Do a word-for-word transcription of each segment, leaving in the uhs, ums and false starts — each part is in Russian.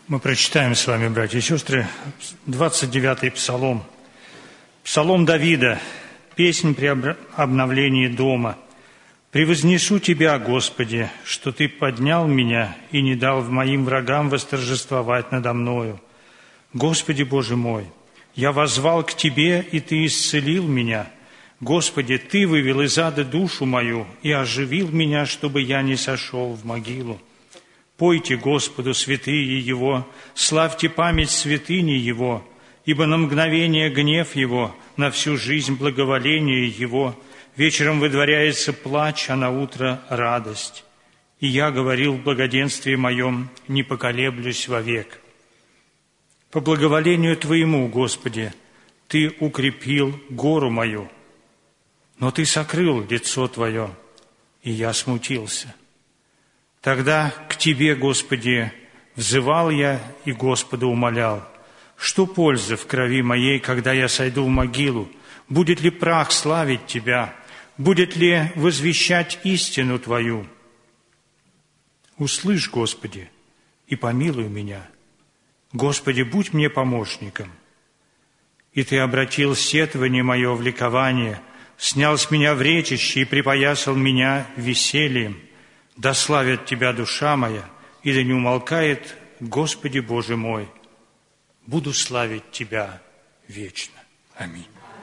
Мы прочитаем с вами, братья и сестры, двадцать девятый псалом. Псалом Давида, песнь при обновлении дома. «Превознесу Тебя, Господи, что Ты поднял меня и не дал моим врагам восторжествовать надо мною. Господи Боже мой, я воззвал к Тебе, и Ты исцелил меня. Господи, Ты вывел из ада душу мою и оживил меня, чтобы я не сошел в могилу. Пойте Господу, святые Его, славьте память святыни Его, ибо на мгновение гнев Его, на всю жизнь благоволение Его. Вечером выдворяется плач, а на утро радость. И я говорил в благоденствии моем, не поколеблюсь вовек. По благоволению Твоему, Господи, Ты укрепил гору мою, но Ты сокрыл лицо Твое, и я смутился. Тогда к Тебе, Господи, взывал я и Господа умолял: что пользы в крови моей, когда я сойду в могилу? Будет ли прах славить Тебя? Будет ли возвещать истину Твою? Услышь, Господи, и помилуй меня. Господи, будь мне помощником. И Ты обратил сетование мое в ликование, снял с меня вречище и припоясал меня весельем. Да славит Тебя душа моя, и да не умолкает, Господи Боже мой, буду славить Тебя вечно. Аминь.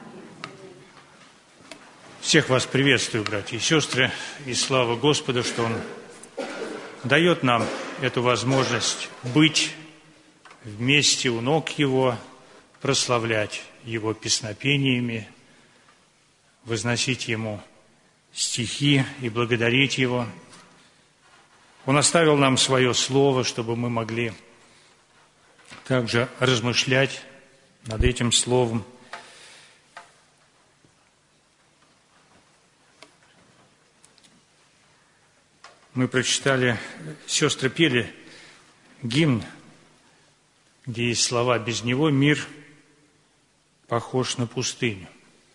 Всех вас приветствую, братья и сестры, и слава Господу, что Он дает нам эту возможность быть вместе у ног Его, прославлять Его песнопениями, возносить Ему стихи и благодарить Его. Он оставил нам свое слово, чтобы мы могли также размышлять над этим словом. Мы прочитали, сестры пели гимн, где есть слова: «Без него мир похож на пустыню».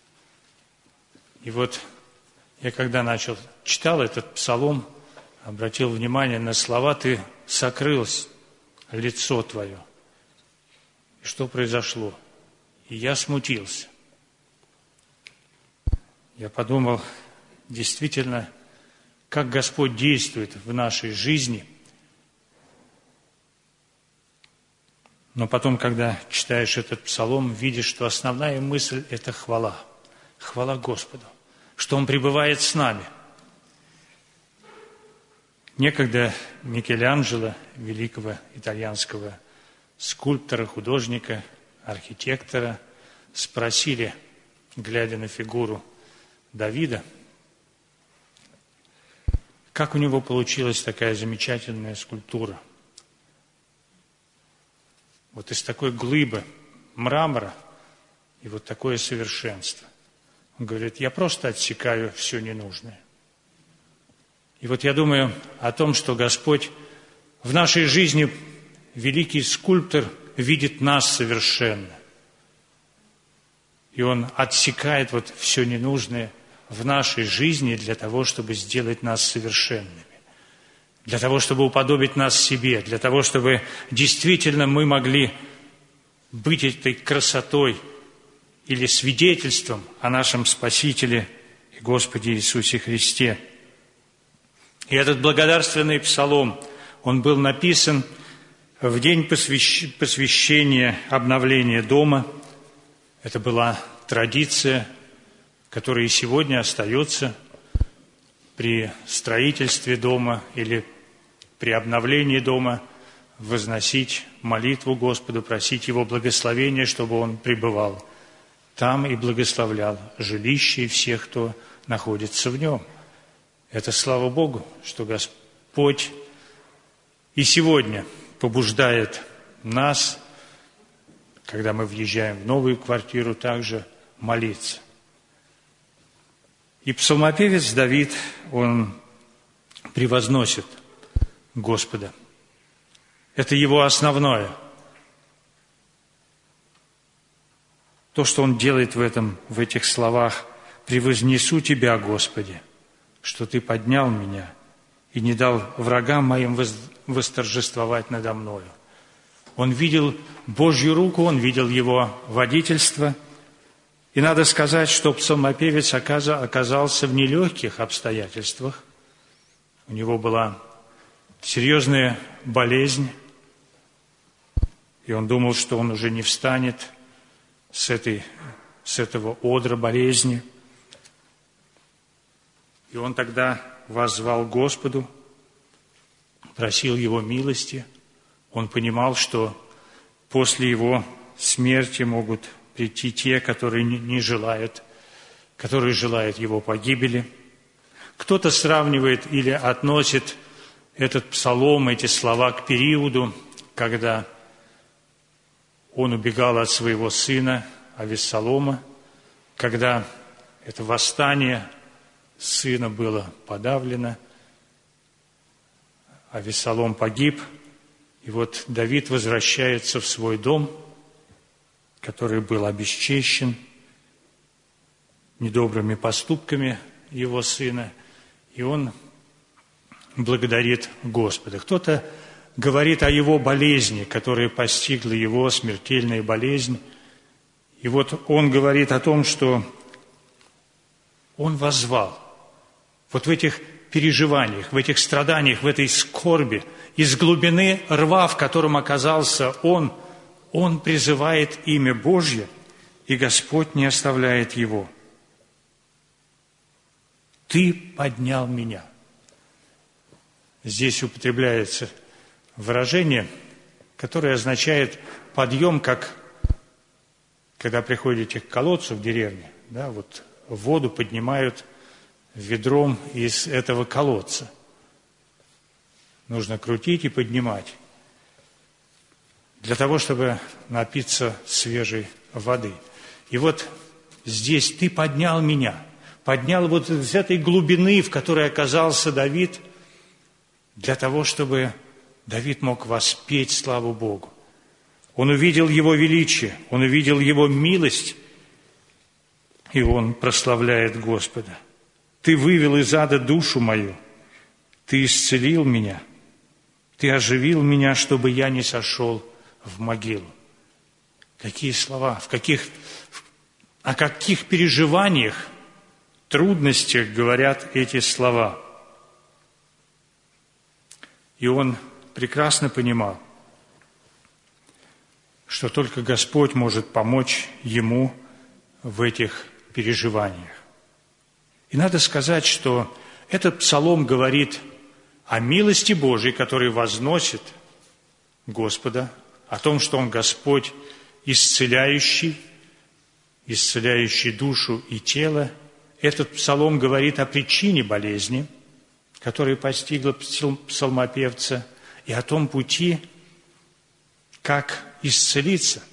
И вот я, когда начал, читал этот псалом, обратил внимание на слова: «Ты сокрыл лицо Твое». И что произошло? И я смутился. Я подумал, действительно, как Господь действует в нашей жизни. Но потом, когда читаешь этот псалом, видишь, что основная мысль – это хвала. Хвала Господу, что Он пребывает с нами. Некогда Микеланджело, великого итальянского скульптора, художника, архитектора, спросили, глядя на фигуру Давида, как у него получилась такая замечательная скульптура. Вот из такой глыбы мрамора и вот такое совершенство. Он говорит: я просто отсекаю все ненужное. И вот я думаю о том, что Господь в нашей жизни, великий скульптор, видит нас совершенно. И Он отсекает вот все ненужное в нашей жизни для того, чтобы сделать нас совершенными, для того, чтобы уподобить нас себе, для того, чтобы действительно мы могли быть этой красотой или свидетельством о нашем Спасителе и Господе Иисусе Христе. И этот благодарственный псалом, он был написан в день посвящения обновления дома. Это была традиция, которая и сегодня остается при строительстве дома или при обновлении дома, возносить молитву Господу, просить Его благословения, чтобы Он пребывал там и благословлял жилище и всех, кто находится в нем. Это слава Богу, что Господь и сегодня побуждает нас, когда мы въезжаем в новую квартиру, также молиться. И псалмопевец Давид, он превозносит Господа. Это его основное. То, что он делает в этом, в этих словах: «Превознесу Тебя, Господи, что Ты поднял меня и не дал врагам моим восторжествовать надо мною». Он видел Божью руку, он видел Его водительство. И надо сказать, что псалмопевец оказался в нелегких обстоятельствах. У него была серьезная болезнь, и он думал, что он уже не встанет с, этой, с этого одра болезни. И он тогда воззвал Господу, просил Его милости. Он понимал, что после его смерти могут прийти те, которые не желают, которые желают его погибели. Кто-то сравнивает или относит этот псалом, эти слова к периоду, когда он убегал от своего сына Авессалома, когда это восстание сына было подавлено, Авессалом погиб, и вот Давид возвращается в свой дом, который был обесчещен недобрыми поступками его сына, и он благодарит Господа. Кто-то говорит о его болезни, которая постигла его, смертельная болезнь. И вот он говорит о том, что он воззвал вот в этих переживаниях, в этих страданиях, в этой скорби, из глубины рва, в котором оказался он, он призывает имя Божье, и Господь не оставляет его. «Ты поднял меня». Здесь употребляется выражение, которое означает подъем, как когда приходите к колодцу в деревне, да, вот воду поднимают ведром из этого колодца. Нужно крутить и поднимать для того, чтобы напиться свежей воды. И вот здесь ты поднял меня, поднял вот из этой глубины, в которой оказался Давид, для того, чтобы Давид мог воспеть славу Богу. Он увидел Его величие, он увидел Его милость, и он прославляет Господа. Ты вывел из ада душу мою, ты исцелил меня, ты оживил меня, чтобы я не сошел в могилу. Какие слова, в каких, о каких переживаниях, трудностях говорят эти слова. И он прекрасно понимал, что только Господь может помочь ему в этих переживаниях. И надо сказать, что этот псалом говорит о милости Божией, который возносит Господа, о том, что Он Господь исцеляющий, исцеляющий душу и тело. Этот псалом говорит о причине болезни, которая постигла псалмопевца, и о том пути, как исцелиться.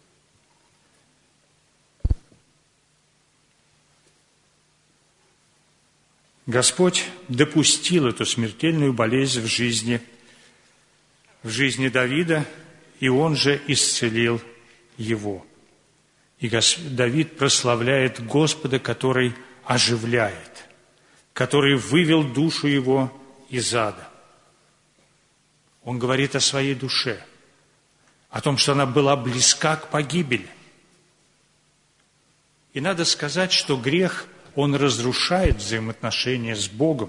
Господь допустил эту смертельную болезнь в жизни, в жизни Давида, и Он же исцелил его. И Давид прославляет Господа, который оживляет, который вывел душу его из ада. Он говорит о своей душе, о том, что она была близка к погибели. И надо сказать, что грех, он разрушает взаимоотношения с Богом.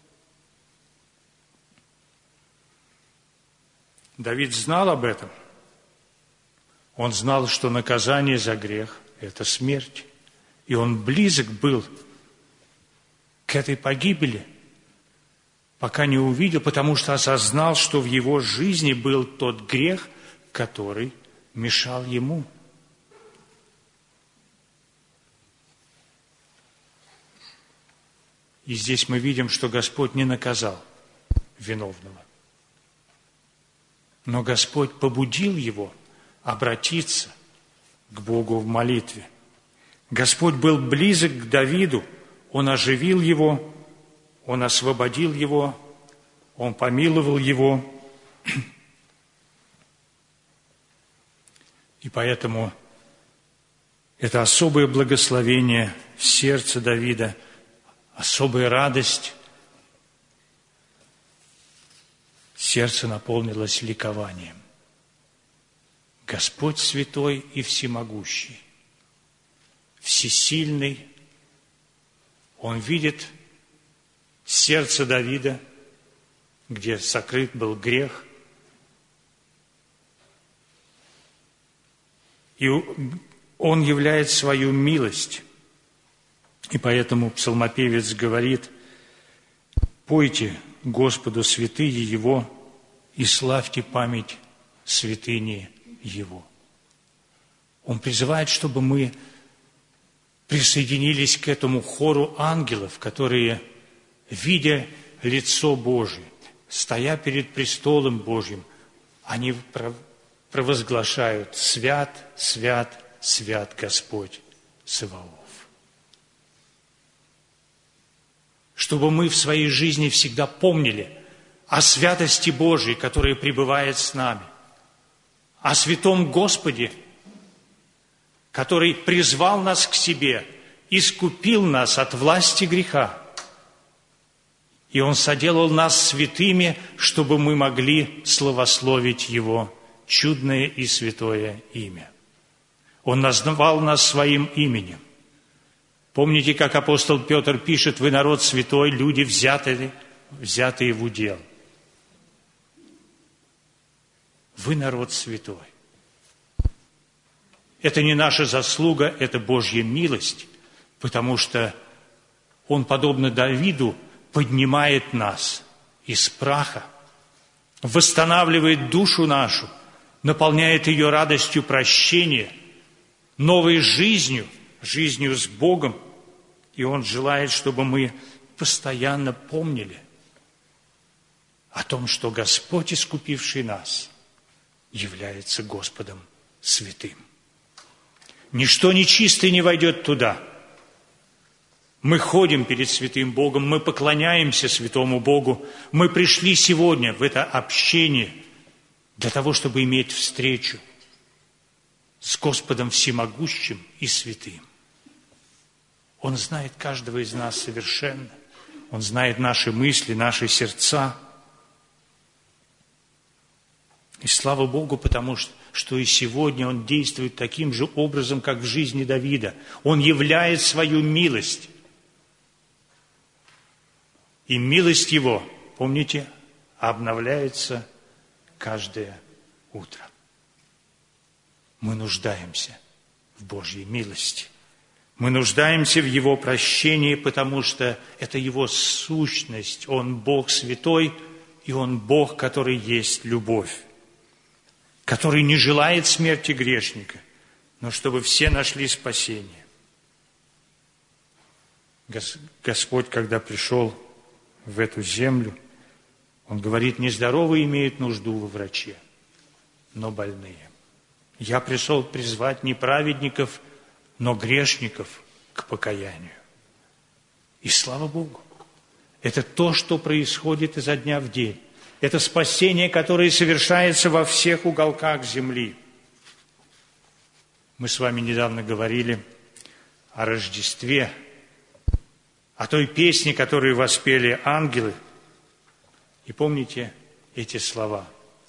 Давид знал об этом. Он знал, что наказание за грех – это смерть. И он близок был к этой погибели, пока не увидел, потому что осознал, что в его жизни был тот грех, который мешал ему. И здесь мы видим, что Господь не наказал виновного. Но Господь побудил его обратиться к Богу в молитве. Господь был близок к Давиду, Он оживил его, Он освободил его, Он помиловал его. И поэтому это особое благословение в сердце Давида, особая радость. Сердце наполнилось ликованием. Господь святой и всемогущий, всесильный. Он видит сердце Давида, где сокрыт был грех. И Он являет свою милость. И поэтому псалмопевец говорит: «Пойте Господу святые Его и славьте память святыни Его». Он призывает, чтобы мы присоединились к этому хору ангелов, которые, видя лицо Божие, стоя перед престолом Божьим, они провозглашают: «Свят, свят, свят Господь Саваоф». Чтобы мы в своей жизни всегда помнили о святости Божьей, которая пребывает с нами, о святом Господе, который призвал нас к себе, искупил нас от власти греха. И Он соделал нас святыми, чтобы мы могли славословить Его чудное и святое имя. Он назвал нас своим именем. Помните, как апостол Петр пишет: «Вы народ святой, люди, взятые, взятые в удел». Вы народ святой. Это не наша заслуга, это Божья милость, потому что Он, подобно Давиду, поднимает нас из праха, восстанавливает душу нашу, наполняет ее радостью прощения, новой жизнью, жизнью с Богом. И Он желает, чтобы мы постоянно помнили о том, что Господь, искупивший нас, является Господом святым. Ничто нечистое не войдет туда. Мы ходим перед святым Богом, мы поклоняемся святому Богу. Мы пришли сегодня в это общение для того, чтобы иметь встречу с Господом всемогущим и святым. Он знает каждого из нас совершенно. Он знает наши мысли, наши сердца. И слава Богу, потому что, что и сегодня Он действует таким же образом, как в жизни Давида. Он являет свою милость. И милость Его, помните, обновляется каждое утро. Мы нуждаемся в Божьей милости. Мы нуждаемся в Его прощении, потому что это Его сущность. Он Бог святой, и Он Бог, который есть любовь, который не желает смерти грешника, но чтобы все нашли спасение. Господь, когда пришел в эту землю, Он говорит: нездоровые имеют нужду во враче, но больные. Я пришел призвать не праведников, но грешников к покаянию. И слава Богу, это то, что происходит изо дня в день. Это спасение, которое совершается во всех уголках земли. Мы с вами недавно говорили о Рождестве, о той песне, которую воспели ангелы. И помните эти слова: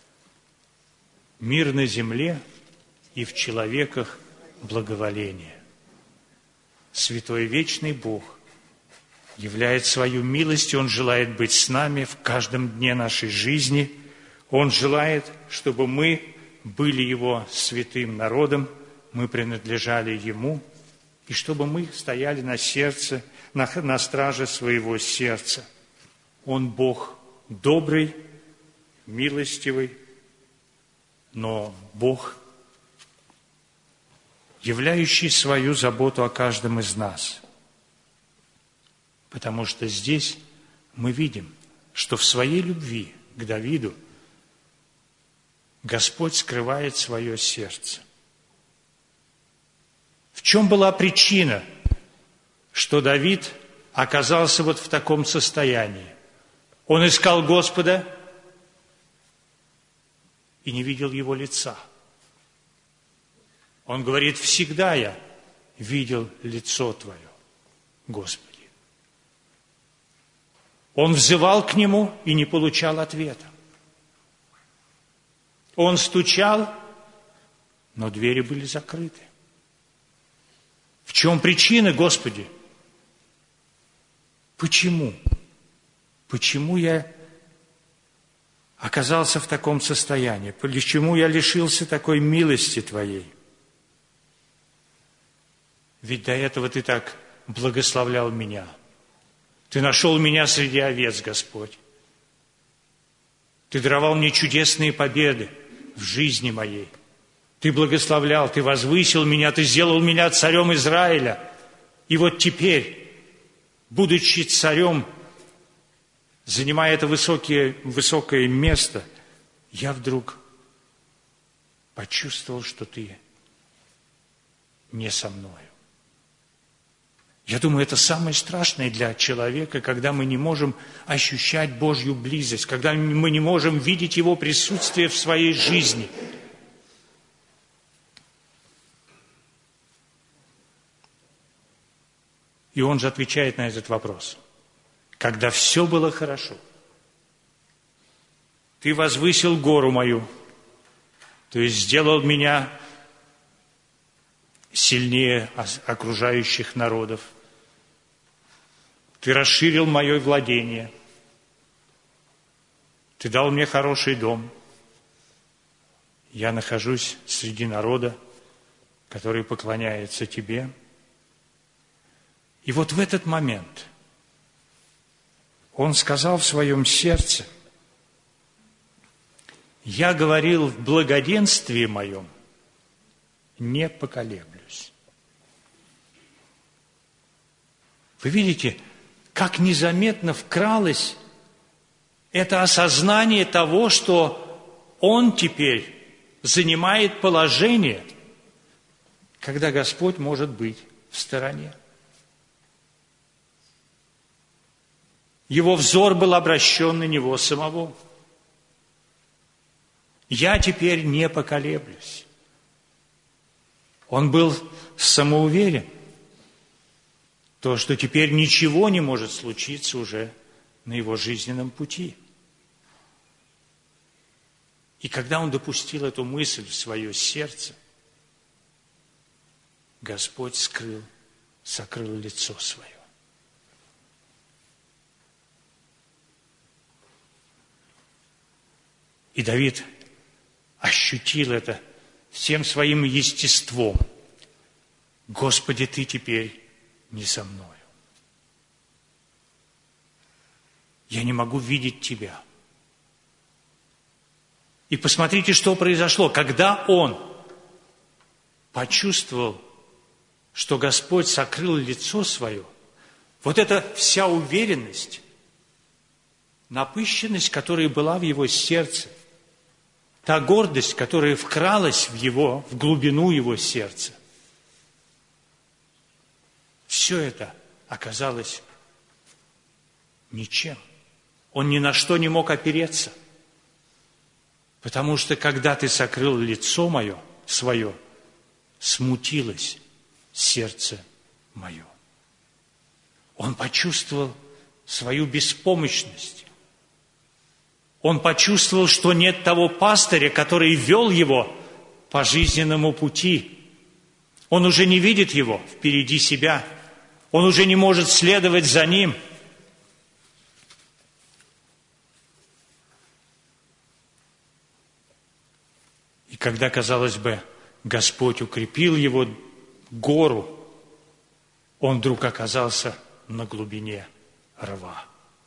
«Мир на земле и в человеках благоволение». Святой вечный Бог являет свою милость, и Он желает быть с нами в каждом дне нашей жизни. Он желает, чтобы мы были Его святым народом, мы принадлежали Ему, и чтобы мы стояли на сердце, на, на страже своего сердца. Он Бог добрый, милостивый, но Бог, являющий свою заботу о каждом из нас. Потому что здесь мы видим, что в своей любви к Давиду Господь скрывает свое сердце. В чем была причина, что Давид оказался вот в таком состоянии? Он искал Господа и не видел Его лица. Он говорит: всегда я видел лицо Твое, Господи. Он взывал к Нему и не получал ответа. Он стучал но двери были закрыты. В чем причина, Господи? Почему? Почему я оказался в таком состоянии? Почему я лишился такой милости Твоей? Ведь до этого Ты так благословлял меня. Ты нашел меня среди овец, Господь. Ты даровал мне чудесные победы в жизни моей. Ты благословлял, Ты возвысил меня, Ты сделал меня царем Израиля. И вот теперь, будучи царем, занимая это высокое, высокое место, я вдруг почувствовал, что Ты не со мною. Я думаю, это самое страшное для человека, когда мы не можем ощущать Божью близость, когда мы не можем видеть Его присутствие в своей жизни. И он же отвечает на этот вопрос. Когда все было хорошо, Ты возвысил гору мою, то есть сделал меня сильнее окружающих народов. Ты расширил мое владение. Ты дал мне хороший дом. Я нахожусь среди народа, который поклоняется Тебе. И вот в этот момент он сказал в своем сердце: я говорил в благоденствии моем, не поколеблюсь. Вы видите, как незаметно вкралось это осознание того, что он теперь занимает положение, когда Господь может быть в стороне. Его взор был обращен на него самого. Я теперь не поколеблюсь. Он был самоуверен, то, что теперь ничего не может случиться уже на его жизненном пути. И когда он допустил эту мысль в свое сердце, Господь скрыл, сокрыл лицо свое. И Давид ощутил это всем своим естеством. Господи, Ты теперь не со мною. Я не могу видеть Тебя. И посмотрите, что произошло. Когда он почувствовал, что Господь сокрыл лицо свое, вот эта вся уверенность, напыщенность, которая была в его сердце, та гордость, которая вкралась в его, в глубину его сердца, все это оказалось ничем. Он ни на что не мог опереться. Потому что, когда Ты сокрыл лицо мое, свое, смутилось сердце мое. Он почувствовал свою беспомощность. Он почувствовал, что нет того пастыря, который вел его по жизненному пути. Он уже не видит его впереди себя. Он уже не может следовать за ним. И когда, казалось бы, Господь укрепил его гору, он вдруг оказался на глубине рва.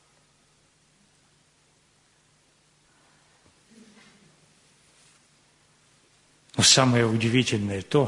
Но самое удивительное то,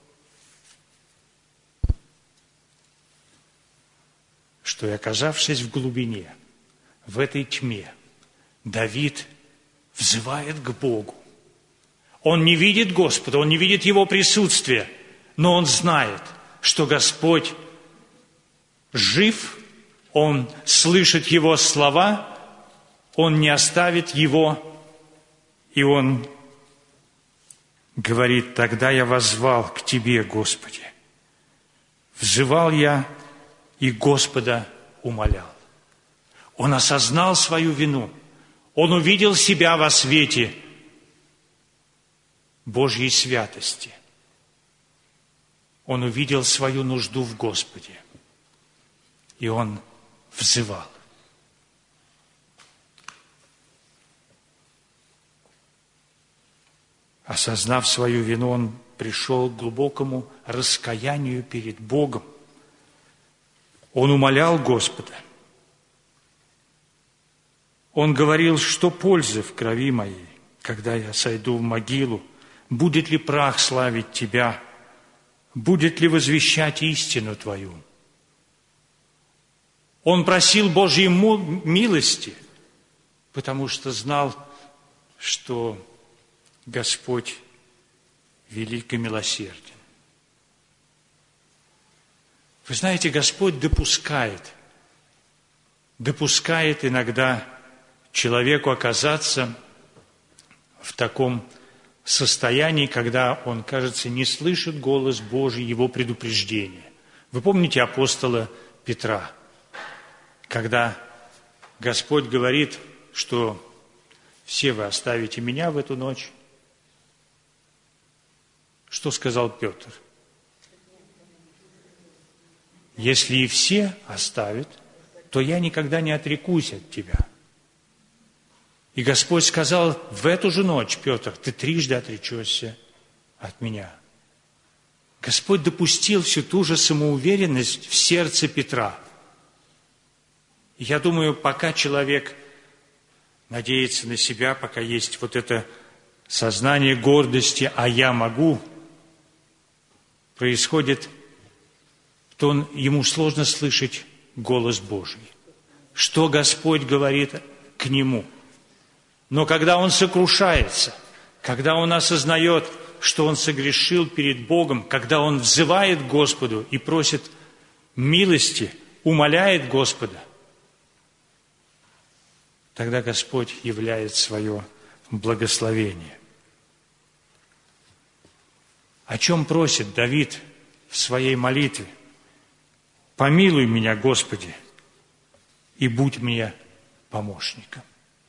что и оказавшись в глубине, в этой тьме, Давид взывает к Богу. Он не видит Господа, он не видит Его присутствия, но он знает, что Господь жив, он слышит Его слова, он не оставит Его, и он говорит: тогда я воззвал к Тебе, Господи. Взывал я и Господа умолял. Он осознал свою вину. Он увидел себя во свете Божьей святости. Он увидел свою нужду в Господе, и он взывал. Осознав свою вину, он пришел к глубокому раскаянию перед Богом. Он умолял Господа. Он говорил, что пользы в крови моей, когда я сойду в могилу, будет ли прах славить Тебя, будет ли возвещать истину Твою. Он просил Божьей милости, потому что знал, что Господь велик и милосерден. Вы знаете, Господь допускает, допускает иногда человеку оказаться в таком состоянии, когда он, кажется, не слышит голос Божий, его предупреждения. Вы помните апостола Петра, когда Господь говорит, что все вы оставите меня в эту ночь? Что сказал Петр? Если и все оставят, то я никогда не отрекусь от тебя. И Господь сказал, в эту же ночь, Петр, ты трижды отречешься от меня. Господь допустил всю ту же самоуверенность в сердце Петра. И я думаю, пока человек надеется на себя, пока есть вот это сознание гордости, а я могу, происходит, то он, ему сложно слышать голос Божий. Что Господь говорит к нему? Но когда он сокрушается, когда он осознает, что он согрешил перед Богом, когда он взывает к Господу и просит милости, умоляет Господа, тогда Господь являет свое благословение. О чем просит Давид в своей молитве? «Помилуй меня, Господи, и будь мне помощником».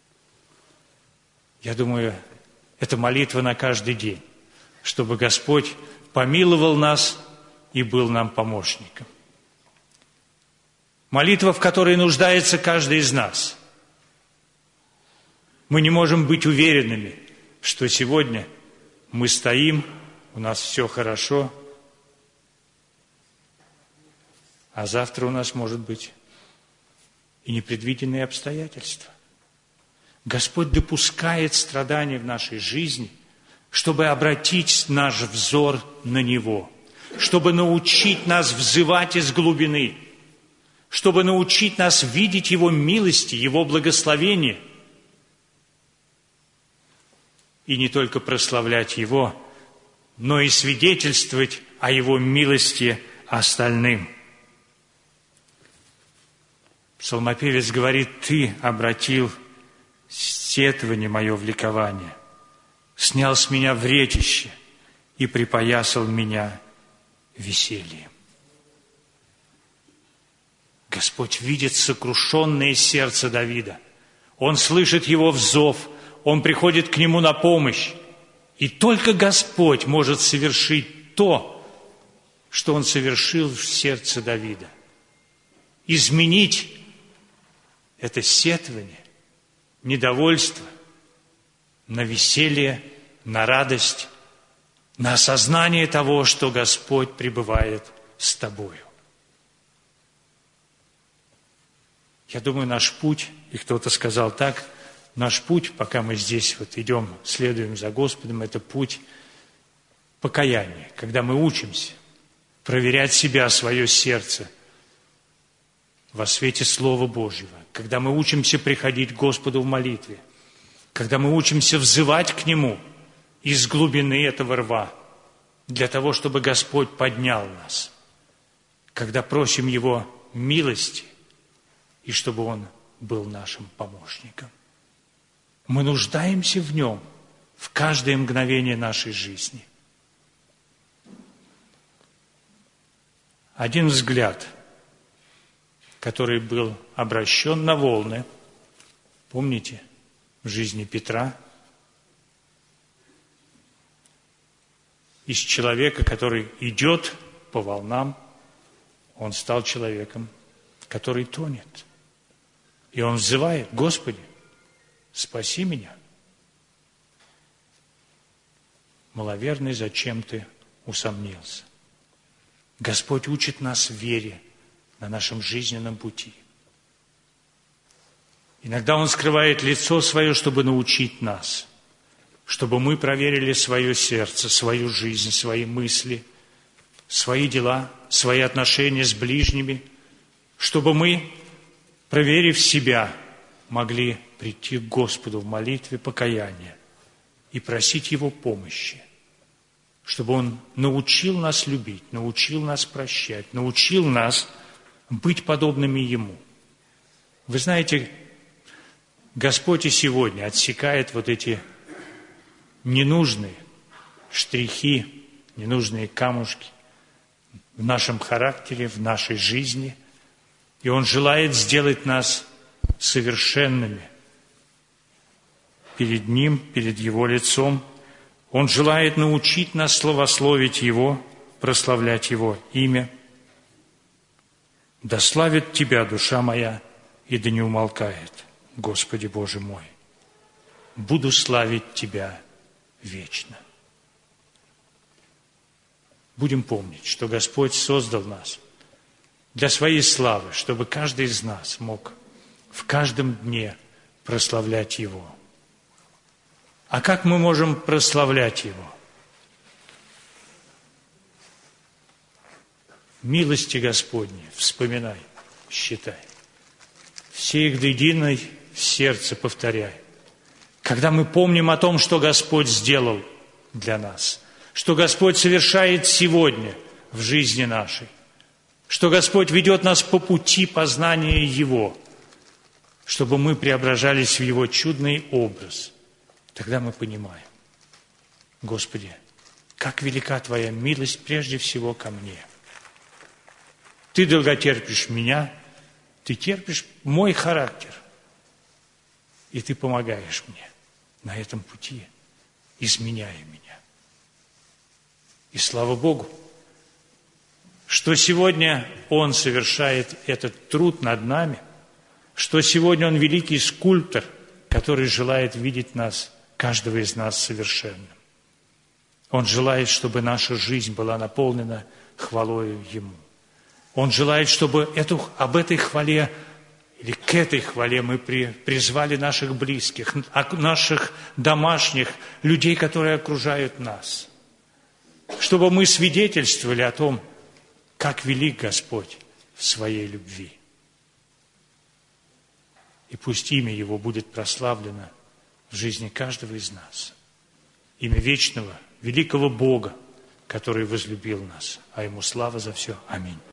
Я думаю, это молитва на каждый день, чтобы Господь помиловал нас и был нам помощником. Молитва, в которой нуждается каждый из нас. Мы не можем быть уверенными, что сегодня мы стоим, у нас все хорошо, а завтра у нас может быть и непредвиденные обстоятельства. Господь допускает страдания в нашей жизни, чтобы обратить наш взор на Него, чтобы научить нас взывать из глубины, чтобы научить нас видеть Его милости, Его благословения, и не только прославлять Его, но и свидетельствовать о Его милости остальным. Псалмопевец говорит, «Ты обратил сетование мое в ликование, снял с меня вретище и припоясал меня весельем». Господь видит сокрушенное сердце Давида. Он слышит его взов, он приходит к нему на помощь. И только Господь может совершить то, что Он совершил в сердце Давида. Изменить это сетование, недовольство на веселье, на радость, на осознание того, что Господь пребывает с тобою. Я думаю, наш путь, и кто-то сказал так, наш путь, пока мы здесь вот идем, следуем за Господом, это путь покаяния, когда мы учимся проверять себя, свое сердце во свете Слова Божьего, когда мы учимся приходить к Господу в молитве, когда мы учимся взывать к Нему из глубины этого рва, для того, чтобы Господь поднял нас, когда просим Его милости, и чтобы Он был нашим помощником. Мы нуждаемся в Нем в каждое мгновение нашей жизни. Один взгляд, который был обращен на волны, помните, в жизни Петра, из человека, который идет по волнам, он стал человеком, который тонет. И он взывает: Господи, спаси меня. Маловерный, зачем ты усомнился? Господь учит нас вере на нашем жизненном пути. Иногда Он скрывает лицо Свое, чтобы научить нас, чтобы мы проверили свое сердце, свою жизнь, свои мысли, свои дела, свои отношения с ближними, чтобы мы, проверив себя, могли прийти к Господу в молитве покаяния и просить Его помощи, чтобы Он научил нас любить, научил нас прощать, научил нас быть подобными Ему. Вы знаете, Господь и сегодня отсекает вот эти ненужные штрихи, ненужные камушки в нашем характере, в нашей жизни, и Он желает сделать нас совершенными перед Ним, перед Его лицом. Он желает научить нас славословить Его, прославлять Его имя. «Да славит Тебя, душа моя, и да не умолкает, Господи Боже мой. Буду славить Тебя вечно». Будем помнить, что Господь создал нас для Своей славы, чтобы каждый из нас мог в каждом дне прославлять Его. А как мы можем прославлять Его? Милости Господни вспоминай, считай. Все их до единой в сердце повторяй. Когда мы помним о том, что Господь сделал для нас, что Господь совершает сегодня в жизни нашей, что Господь ведет нас по пути познания Его, чтобы мы преображались в Его чудный образ, тогда мы понимаем: Господи, как велика Твоя милость прежде всего ко мне. Ты долготерпишь меня, Ты терпишь мой характер, и Ты помогаешь мне на этом пути, изменяя меня. И слава Богу, что сегодня Он совершает этот труд над нами, что сегодня Он великий скульптор, который желает видеть нас, каждого из нас, совершенным. Он желает, чтобы наша жизнь была наполнена хвалою Ему. Он желает, чтобы эту, об этой хвале или к этой хвале мы при, призвали наших близких, наших домашних, людей, которые окружают нас. Чтобы мы свидетельствовали о том, как велик Господь в Своей любви. И пусть имя Его будет прославлено в жизни каждого из нас. Имя вечного, великого Бога, который возлюбил нас. А Ему слава за все. Аминь.